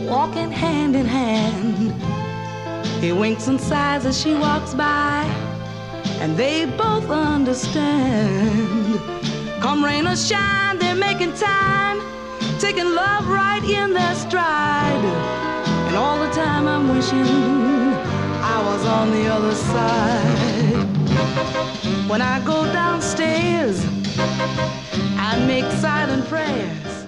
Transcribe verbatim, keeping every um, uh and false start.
walking hand in hand. He winks and sighs as she walks by, and they both understand. Come rain or shine, they're making time, taking love right in their stride. And all the time I'm wishing I was on the other side. When I go downstairs, I make silent prayers.